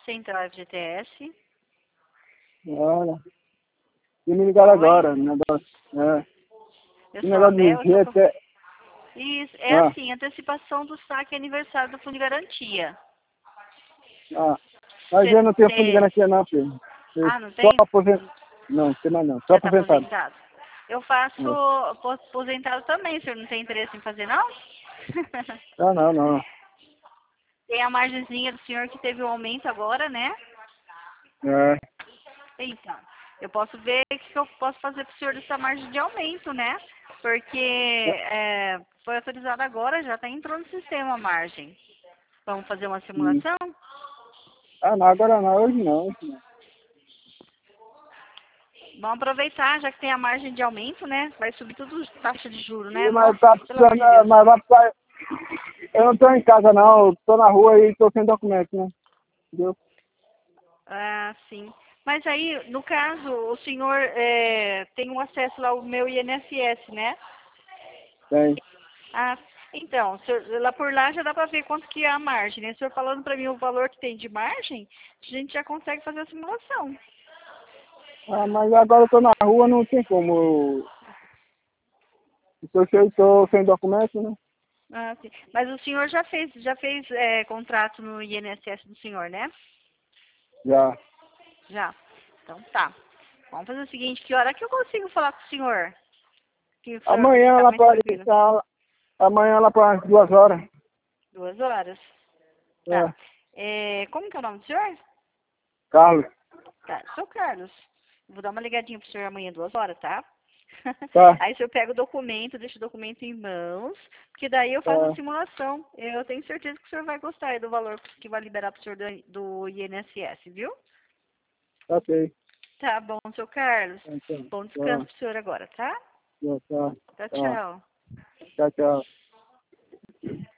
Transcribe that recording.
Central FGTS. Olha. E me ligaram Oi? agora, negócio. É. Eu O sou a negócio Bel, do eu sou... GT. Isso, é Ah, assim, antecipação do saque aniversário do Fundo de Garantia. ah. Mas Você... eu não tenho fundo de Você... garantia não, filho. Eu Ah, não só tem? aposentado. Não, tem mais não. Só Já está aposentado. aposentado? Eu faço É. aposentado também, o senhor não tem interesse em fazer, não? Ah, não, não. Tem a margenzinha do senhor que teve um aumento agora, né? É. Então, eu posso ver o que eu posso fazer para o senhor dessa margem de aumento, né? Porque foi autorizado agora, já está entrando no sistema a margem. Vamos fazer uma Hum. simulação? Ah, não, agora não. Hoje não. Hoje não. Vamos aproveitar, já que tem a margem de aumento, né? Vai subir tudo taxa de juros, né? Sim, mas Nossa, tá pelo amor de precisando, Deus. mas vai precisar. Eu não tô em casa não, eu tô na rua e tô sem documento, né? Entendeu? Ah, sim. Mas aí, no caso, o senhor tem um acesso lá ao meu INSS, né? Tem. Ah, então, lá por lá já dá para ver quanto que é a margem, né? O senhor falando para mim o valor que tem de margem, a gente já consegue fazer a simulação. Ah, mas agora eu tô na rua, não tem como. Eu tô sem documento, né? Ah, sim. Mas o senhor já fez contrato no INSS do senhor, né? Já. Já. Então tá. Vamos fazer o seguinte, que hora que eu consigo falar com o senhor? Que o senhor Amanhã fica ela mais pode tranquilo. estar. Amanhã ela para as 2 horas. 2 horas. Tá. É. Como que é o nome do senhor? Carlos. Tá, sou Carlos. Vou dar uma ligadinha pro senhor amanhã 2 horas, tá? Tá. Aí o senhor pega o documento, deixa o documento em mãos, porque daí eu faço a Tá. simulação. Eu tenho certeza que o senhor vai gostar aí do valor que vai liberar pro senhor do INSS, viu? Tá ok. Tá bom, seu Carlos. Então, Bom descanso tá. pro senhor agora, tá? Tá. Tá. Tchau, Tá. tchau. Tchau, tchau.